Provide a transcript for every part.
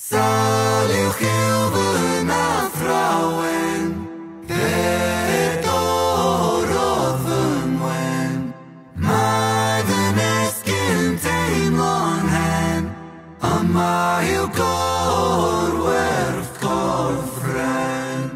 Sal i'w chyw fy athrawen, ddedorodd fy ngwen. Mae fy nesgyn teimlo'n hen, ond mae i'w gorwerth gorffren.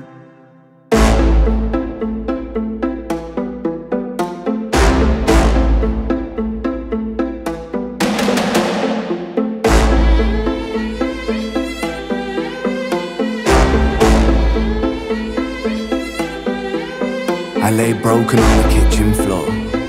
I lay broken on the kitchen floor.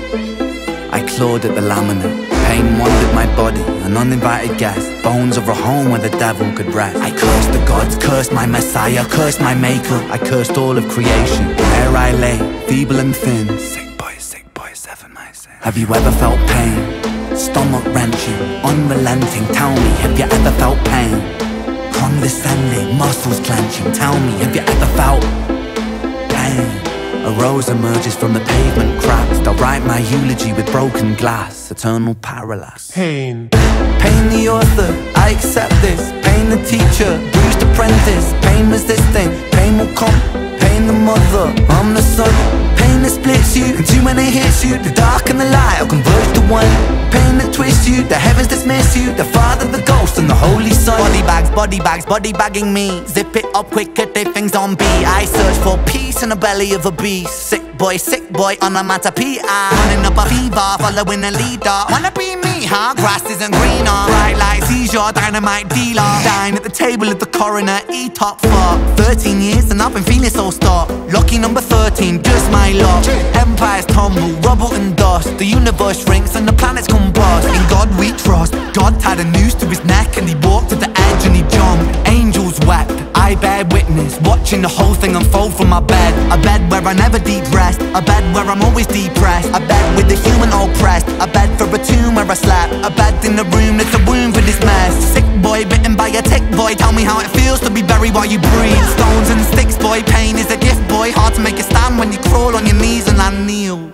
I clawed at the laminate. Pain wandered my body, an uninvited guest. Bones of a home where the devil could rest. I cursed the gods, cursed my messiah, cursed my maker. I cursed all of creation. There I lay, feeble and thin. Sick boy, 7 my sin. Have you ever felt pain? Stomach wrenching, unrelenting. Tell me, have you ever felt pain? Condescending, muscles clenching. Tell me, have you ever felt pain? A rose emerges from the pavement cracks. I'll write my eulogy with broken glass. Eternal parallax. Pain. Pain the author, I accept this. Pain the teacher, bruised apprentice. Pain resisting, pain will come. Pain the mother, I'm the son. Pain that splits you, and too many hits you. The dark and the light will converge to one. Pain that twists you, the heavens dismiss you. The Father, the Ghost, and the Holy Son. Body bagging me. Zip it up quick, get their things on B. I search for peace in the belly of a beast. Sick boy, onomatopoeia. Running up a fever, following a leader. Wanna be me, huh? Grass isn't greener. Bright light seizure, dynamite dealer. Dine at the table of the coroner, E-top for 13 years and I've been feeling so stuck. Lucky number 13, just my luck. Empires tumble, rubble and dust. The universe shrinks and the planets combust. In God we trust. God tied a noose to his neck and he walked to the edge and he jumped. Angels wept, I bear witness, watching the whole thing unfold from my bed. A bed where I never deep rest, a bed where I'm always depressed, a bed with the human oppressed, a bed for a tomb where I slept, a bed in the room that's a womb for this mess. Sick boy, bitten by a tick boy, tell me how it feels to be buried while you breathe. Stones and sticks boy, pain is a gift boy, hard to make a stand when you crawl on your knees and I kneel.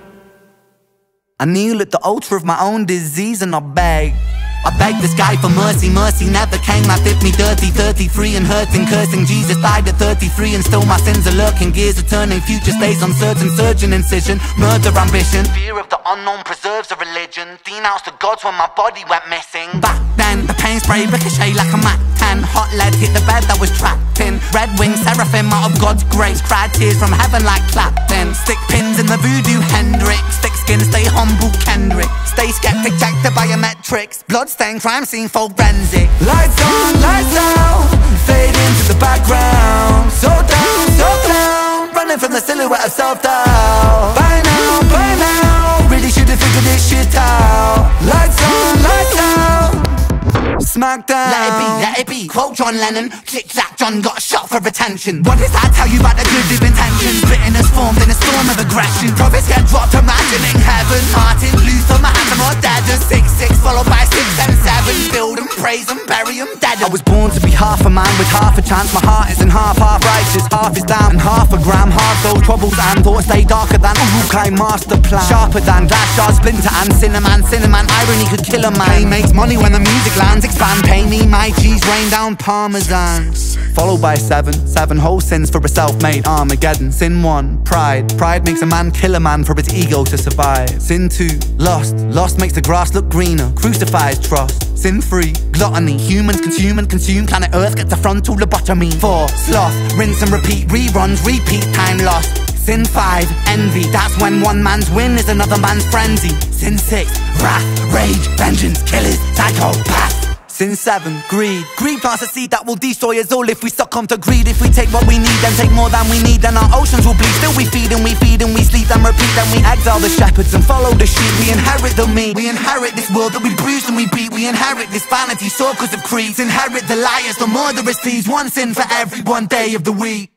I kneel at the altar of my own disease and I beg the sky for mercy, mercy never came. I dipped me dirty, 33 and hurting, cursing. Jesus died at 33 and still my sins are lurking. Gears are turning, future stays uncertain. Surgeon incision, murder ambition. Fear of the unknown preserves a religion. Denounced the gods when my body went missing. Back then, the pain spray ricochet like a Mac 10. Hot lead hit the bed that was trapped in. Red wings, seraphim out of God's grace. Cried tears from heaven like Clapton. Stick pins in the voodoo Hendrix. Thick skin, stay humble Kendrick. Stay skeptic, check the biometrics. Bloodstained crime scene forensic. Lights on, lights out, fade into the background. So down, running from the silhouette of self-doubt. By now, really should've figured this shit out. Lights on, lights out, Smackdown. Let it be, quote John Lennon. Click-clack, John got shot for attention. What does that tell you about the good of intentions? Bitterness formed in a storm of aggression. Prophets get dropped, imagining heaven. Martin Luther, Mahatma, or dead. 6-6 followed by 6 and 7. Build them, praise them, bury them, dead. I was born to be half a man with half a chance. My heart isn't half righteous, half is down and half a gram. Half those troubles and thoughts stay darker than Uruk-hai master plan. Sharper than glass shards, splinter and cinnamon. Irony could kill a man. Pain makes money when the music lands. Expand, pay me my cheese, rain down parmesan. Followed by 7 whole sins for a self-made Armageddon. Sin 1, pride makes a man kill a man for his ego to survive. Sin 2, lust makes the grass look greener, crucifies trust. Sin 3, gluttony, humans consume and consume. Planet Earth gets a frontal lobotomy. 4, sloth, rinse and repeat, reruns, repeat, time lost. Sin 5, envy, that's when one man's win is another man's frenzy. Sin 6, wrath, rage, vengeance, killers, psychopath. Sin 7, greed plants a seed that will destroy us all if we succumb to greed. If we take what we need, then take more than we need, then our oceans will bleed. Still we feed and we sleep and repeat. Then we exile the shepherds and follow the sheep. We inherit the meat, we inherit this world that we bruise and we beat. We inherit this vanity, circles of creeds. Inherit the liars, the murderous thieves. One sin for every one day of the week.